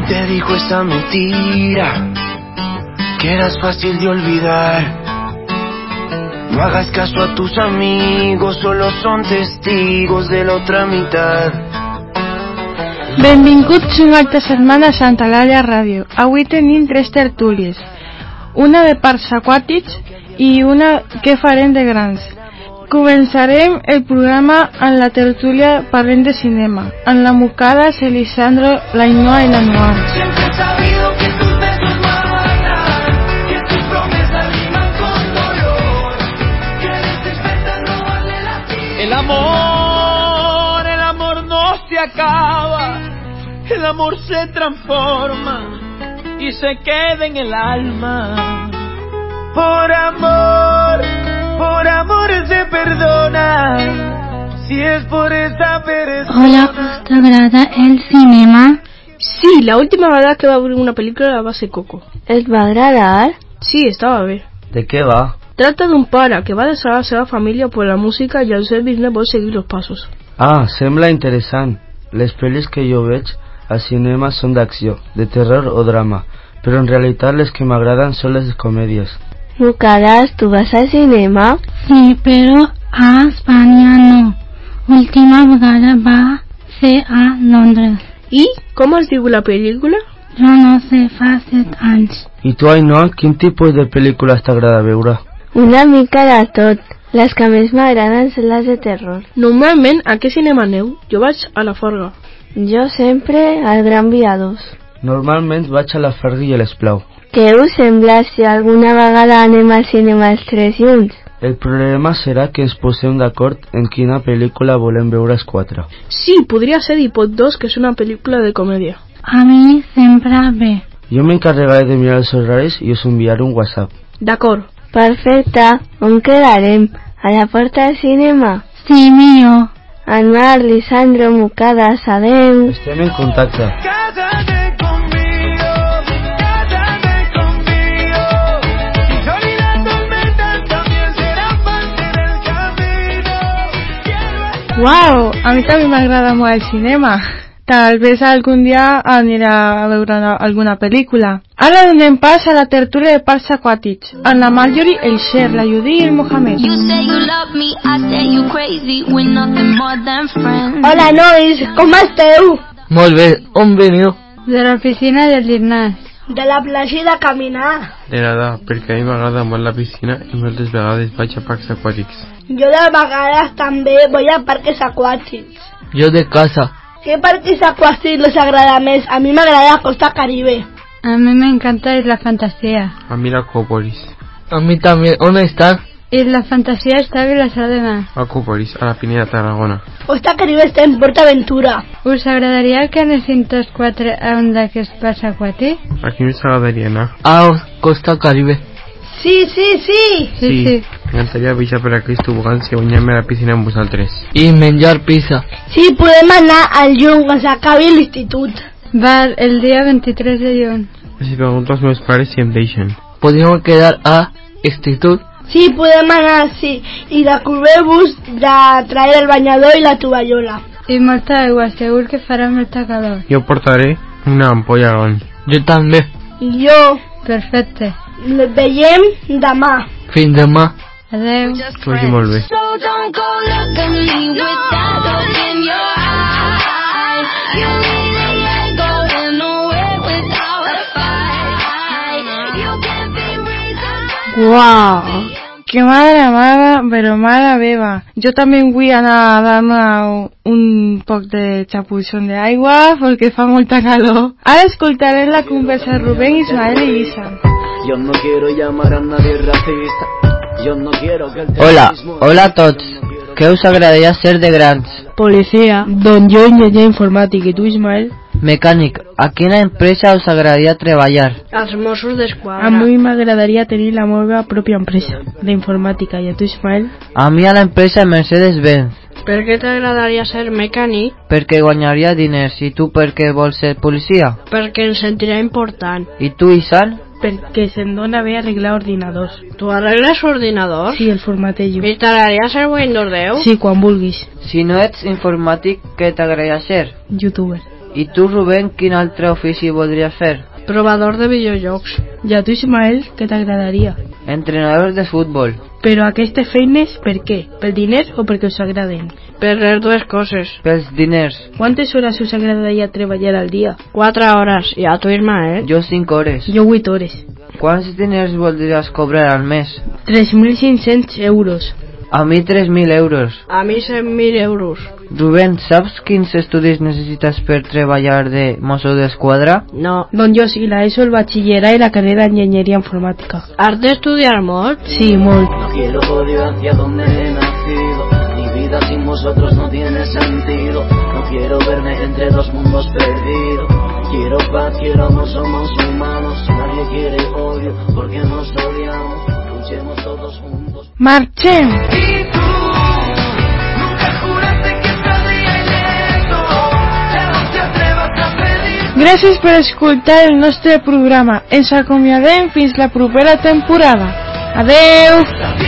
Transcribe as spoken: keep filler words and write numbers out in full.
te dijo esa mentira? Que eras fácil de olvidar. No hagas caso a tus amigos, solo son testigos de la otra mitad. Benvinguts una altra setmana a Santa Eulàlia Ràdio. Avui tenim tres tertúlies, una de parcs aquàtics i una que farem de grans. Començarem el programa amb la tertúlia Parlem de cinema, amb la Mucadas, el Lisandro, la Ainhoa i la Noa. El amor, el amor no se acaba, el amor se transforma y se queda en el alma. Por amor, por amor se perdona, si es por esa persona. Hola, ¿te agrada el cinema? Sí, la última vegada que va a ver una pel·lícula va ser Coco. Et va agradar? Sí, estava bé. De què va? Trata d'un pare que va deixar la seva família per la música i el seu business vol seguir els passos. Ah, sembla interessant. Les pel·lis que jo veig al cinema són d'acció, de terror o drama, però en realitat les que m'agraden són les comèdies. Mucadas, ¿tú vas al cinema? Sí, pero a Espanya no. Última vegada va ser a Londres. I com es diu la pel·lícula? Jo no sé, fa set anys. I tu, Ainhoa, quin tipus de pel·lícules t'agrada veure? Una mica de tot. Les que més m'agraden són les de terror. Normalment, a què cinema aneu? Jo vaig a la Forga. Jo sempre al Gran Via dos. Normalment vaig a la Ferri i l'Esplau. Què us sembla si alguna vegada anem al cinema els tres junts? El problema serà que ens posem d'acord en quina pel·lícula volem veure els quatre. Sí, podria ser Dipot dos, que és una pel·lícula de comèdia. A mi sempre bé. Jo m'encarregaré de mirar els horaris i us enviaré un WhatsApp. D'acord. Perfecte. On quedarem? A la porta del cinema? Sí, mío. Anwar, Lisandro, Mucadas, adeu. Estem en contacte. Uau, a mi també m'agrada molt el cinema. Tal vez algun dia aniré a veure alguna pel·lícula. Ara donem pas a la tertúlia de parcs aquàtics, amb la Marjorie, el Cher, la Judy i el Mohamed. Hola, nois, com esteu? Molt bé, on veniu? De la piscina del gimnàs. De la platja de caminar. De nada, perquè a mi m'agrada molt la piscina i moltes vegades vaig a parcs aquàtics. Jo de vegades també voy a parques aquàtics. Jo de casa. ¿Qué parques acuáticos les agrada més? A mí me agrada Costa Caribe. A mí me encanta Isla Fantasía. A mí la Acrópolis. A mí también. ¿Dónde está? Isla Fantasía está en las Ardenas. Acrópolis, a la Pineda de Tarragona. Costa Caribe està en PortAventura. Us agradaria que anessin tots quatre a un d'aquests parcs aquàtics? Aquí no s'agradaria anar. Ah, Costa Caribe. Sí, sí, sí. Sí, sí. M'encantaria baixar per aquells tobogans i guanyar-me a la piscina amb vosaltres. I menjar pizza. Sí, podem anar al juny quan s'acabi l'institut. Val, el dia vint-i-tres de juny. Si pregunto als meus pares si em deixen. Podríem quedar a institut? Sí, podem anar, sí. I recordeu-vos de traer el banyador i la tovallola. I molta aigua, segur que farà molta calor. Jo portaré una ampolla gran. Jo també. Jo. Perfecte. Les veiem demà. Fins demà. Adeu. Que vagi molt bé. Uau, que mare meva, però mare meva. Jo també vull anar a dar-me un poc de xapuixón d'aigua perquè fa molta calor. Ara escoltarem la conversa de Rubén, Ismael i Isa. Yo no quiero llamar a nadie racista. Yo no quiero que el Hola, hola a tots. Què us agradaria ser de grans? Policia. Don jo enginyer informàtic i tu, Ismael? Mecànic. A quina empresa us agradaria treballar? Els Mossos d'Esquadra. A mi m'agradaria tenir la meva pròpia empresa d'informàtica. I a tu, Ismael? A mi a l'empresa Mercedes-Benz. Per què t'agradaria ser mecànic? Perquè guanyaria diners. I tu per què vols ser policia? Perquè em sentirà important. I tu, Isan? Perquè se'n dona bé arreglar ordinadors. Tu arregles ordinadors? Sí, el formatejo. I t'agradaria ser Windows deu? Sí, quan vulguis. Si no ets informàtic, què t'agradaria ser? Youtuber. I tu, Rubén, quin altre ofici voldries fer? Provador de videojocs. I a tu, Ismael, què t'agradaria? Entrenador de futbol. Però aquestes feines, per què? Pel diner o perquè us agraden? Per les dues coses. Pels diners. Quantes hores us agradaria treballar al dia? Quatre hores. I a tu, Ismael? Jo cinc hores. Jo vuit hores. Quants diners voldries cobrar al mes? tres mil cinc-cents euros. A mi tres mil euros. A mi cent mil euros. Rubén, saps quins estudis necessites per treballar de mosso d'esquadra? No. Doncs jo sí, la ESO, el batxillerat i la carrera d'enginyeria informàtica. Has d'estudiar molt? Sí, molt. No quiero odio hacia donde he nacido. Mi vida sin vosotros no tiene sentido. No quiero verme entre dos mundos perdidos. Quiero paz, quiero amor, somos humanos. Nadie quiere odio porque nos odiamos. Luchemos todos juntos. Marxem! Y tú nunca juraste que saldría ileso. Ya no te atrevas a pedir. Gràcies per escoltar el nostre programa. Ens acomiadem fins la propera temporada. Adeu!